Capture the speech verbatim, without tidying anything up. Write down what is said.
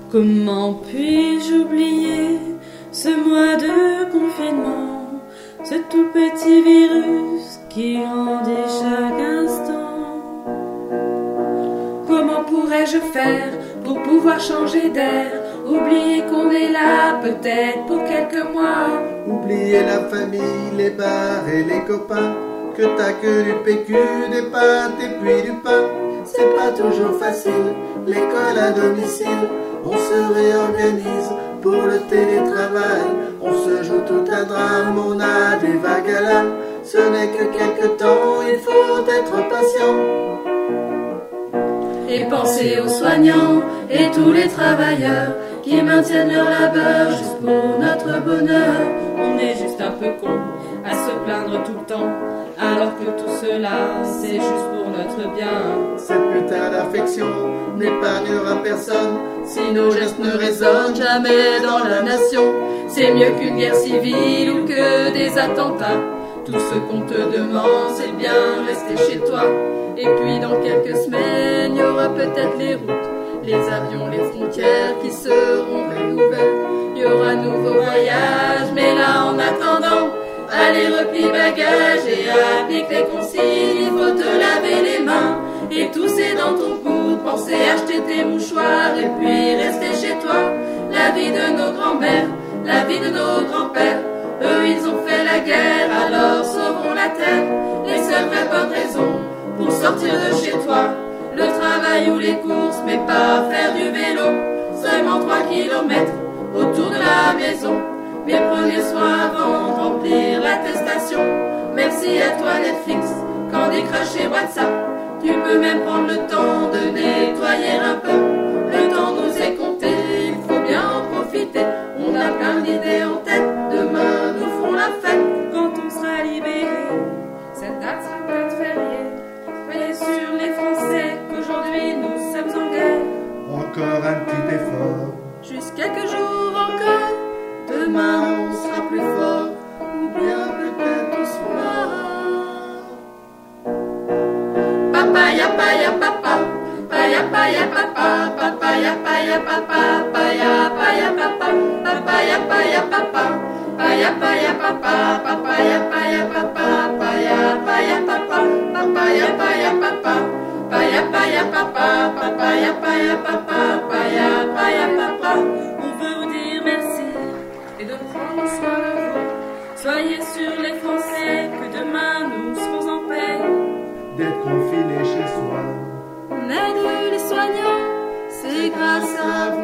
Comment puis-je oublier ce mois de confinement, ce tout petit virus qui grandit chaque instant? Comment pourrais-je faire pour pouvoir changer d'air, oublier qu'on est là peut-être pour quelques mois? Oublier la famille, les bars et les copains, que t'as que du P Q, des pâtes et puis du pain. C'est pas toujours facile, l'école à domicile. On se réorganise pour le télétravail. On se joue tout un drame, on a des vagues à l'âme. Ce n'est que quelque temps, il faut être patient. Et penser aux soignants et tous les travailleurs qui maintiennent leur labeur juste pour notre bonheur. On est juste un peu con à se plaindre tout le temps, alors que tout cela c'est juste pour notre bien. Cette putain d'affection n'épargnera personne si nos gestes ne résonnent jamais dans la nation. C'est mieux qu'une guerre civile ou que des attentats. Tout ce qu'on te demande, c'est bien rester chez toi. Et puis dans quelques semaines, il y aura peut-être les routes, les avions, les frontières qui seront réouvertes. Il y aura un nouveau voyage, mais là en attendant, allez replie bagages et applique les consignes. Il faut te laver les mains et tousser dans ton coude. Penser à acheter tes mouchoirs et puis rester chez toi. La vie de nos grands-mères, la vie de nos grands-pères, eux ils ont fait la guerre, alors sauvons la terre. Les seules vraies bonnes raisons pour sortir de chez toi, le travail ou les courses, mais pas faire du vélo. Seulement trois kilomètres autour de la maison, mais prenez soin avant de remplir l'attestation. Merci à toi Netflix, Candy Crush et WhatsApp. Tu peux même prendre le temps de nettoyer un peu. Le temps nous est compté, il faut bien en profiter. On a plein d'idées en tête, demain nous ferons la fête. Quand on sera libéré, cette date sera peut-être fériée. Soyez sur les Français qu'aujourd'hui nous sommes en guerre. Encore un petit effort, juste quelques jours encore. Demain on sera plus fort, ou bien peut-être au soir. Papaya paya papa, paya paya papa, papaya paya papa, paya paya papa, papaya paya papa, paya paya papa, papaya paya papa, paya paya papa, papaya paya papa, paya paya papa, papaya paya papa, paya paya papa. On veut vous dire merci et de prendre soin de vous. Soyez sur les Français que demain nous serons en paix. d'être confiné chez soi. On aide les soignants, c'est grâce à vous.